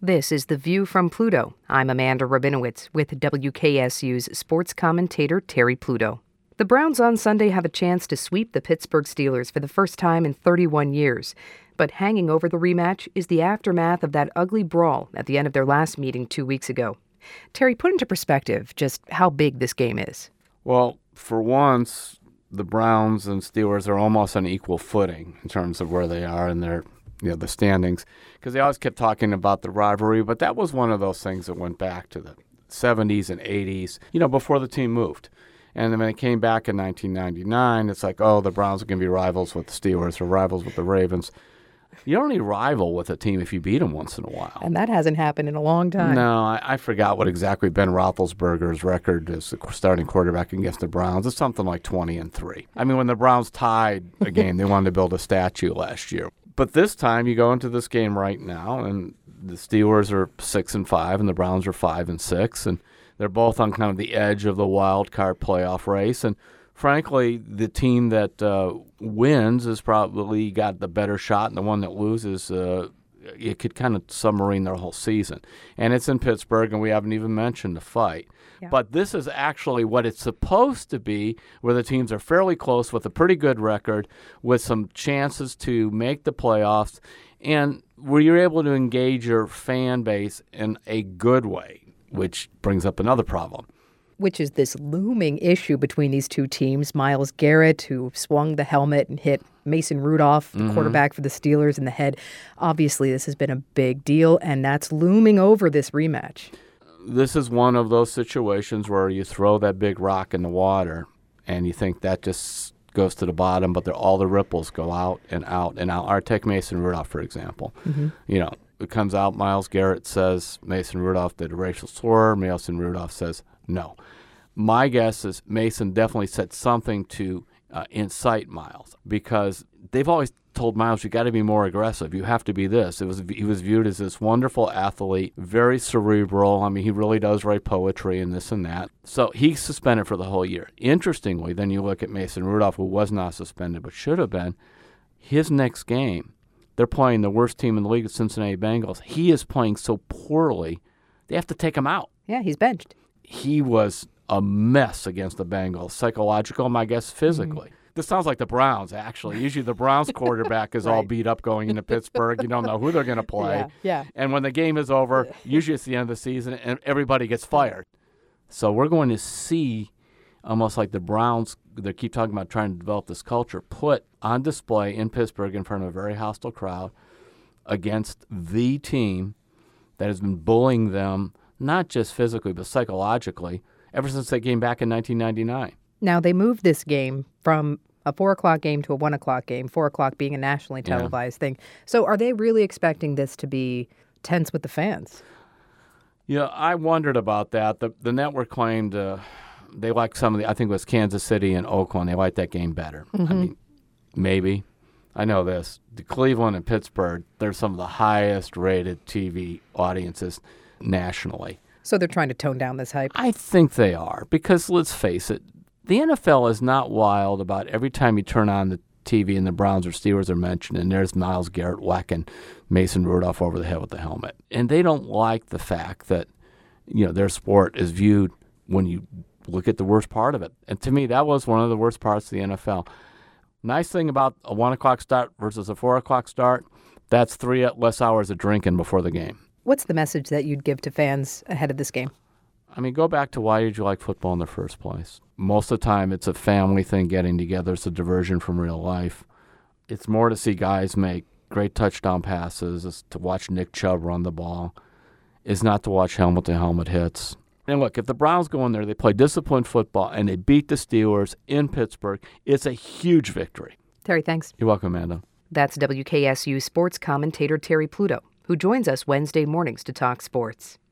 This is The View from Pluto. I'm Amanda Rabinowitz with WKSU's sports commentator Terry Pluto. The Browns on Sunday have a chance to sweep the Pittsburgh Steelers for the first time in 31 years. But hanging over the rematch is the aftermath of that ugly brawl at the end of their last meeting 2 weeks ago. Terry, put into perspective just how big this game is. Well, for once, the Browns and Steelers are almost on equal footing in terms of where they are in their the standings, because they always kept talking about the rivalry, but that was one of those things that went back to the 70s and 80s, before the team moved. And then when it came back in 1999, it's like, the Browns are going to be rivals with the Steelers or rivals with the Ravens. You only rival with a team if you beat them once in a while. And that hasn't happened in a long time. No, I forgot what exactly Ben Roethlisberger's record is, the starting quarterback against the Browns. It's something like 20-3. I mean, when the Browns tied a game, they wanted to build a statue last year. But this time, you go into this game right now, and the Steelers are 6-5, and the Browns are 5-6, and they're both on kind of the edge of the wild card playoff race. And frankly, the team that wins has probably got the better shot, and the one that loses, it could kind of submarine their whole season. And it's in Pittsburgh, and we haven't even mentioned the fight. Yeah. But this is actually what it's supposed to be, where the teams are fairly close with a pretty good record, with some chances to make the playoffs, and where you're able to engage your fan base in a good way, which brings up another problem. Which is this looming issue between these two teams. Myles Garrett, who swung the helmet and hit Mason Rudolph, the quarterback for the Steelers, in the head. Obviously, this has been a big deal, and that's looming over this rematch. This is one of those situations where you throw that big rock in the water, and you think that just goes to the bottom, but all the ripples go out and out and out. Or take Mason Rudolph, for example. Mm-hmm. It comes out, Myles Garrett says Mason Rudolph did a racial slur. Mason Rudolph says no. My guess is Mason definitely said something to incite Myles, because they've always told Myles, you got to be more aggressive. You have to be this. He was viewed as this wonderful athlete, very cerebral. I mean, he really does write poetry and this and that. So he's suspended for the whole year. Interestingly, then you look at Mason Rudolph, who was not suspended but should have been. His next game, they're playing the worst team in the league, the Cincinnati Bengals. He is playing so poorly, they have to take him out. Yeah, he's benched. He was a mess against the Bengals, psychological, my guess, physically. This sounds like the Browns, actually. Usually the Browns quarterback is all beat up going into Pittsburgh. You don't know who they're going to play. Yeah. And when the game is over, usually it's the end of the season, and everybody gets fired. So we're going to see, almost like the Browns, they keep talking about trying to develop this culture, put on display in Pittsburgh in front of a very hostile crowd against the team that has been bullying them, not just physically but psychologically, ever since they came back in 1999. Now, they moved this game from a 4 o'clock game to a 1 o'clock game, 4 o'clock being a nationally televised thing. So are they really expecting this to be tense with the fans? Yeah, I wondered about that. The network claimed they like some of I think it was Kansas City and Oakland, they liked that game better. Mm-hmm. I mean, maybe. I know this. The Cleveland and Pittsburgh, they're some of the highest rated TV audiences nationally. So they're trying to tone down this hype? I think they are, because let's face it, the NFL is not wild about every time you turn on the TV and the Browns or Steelers are mentioned, and there's Myles Garrett whacking Mason Rudolph over the head with the helmet. And they don't like the fact that, their sport is viewed when you look at the worst part of it. And to me, that was one of the worst parts of the NFL. Nice thing about a 1 o'clock start versus a 4 o'clock start, that's 3 less hours of drinking before the game. What's the message that you'd give to fans ahead of this game? I mean, go back to why did you like football in the first place? Most of the time, it's a family thing getting together. It's a diversion from real life. It's more to see guys make great touchdown passes, it's to watch Nick Chubb run the ball. It's not to watch helmet-to-helmet hits. And look, if the Browns go in there, they play disciplined football, and they beat the Steelers in Pittsburgh, it's a huge victory. Terry, thanks. You're welcome, Amanda. That's WKSU sports commentator Terry Pluto, who joins us Wednesday mornings to talk sports.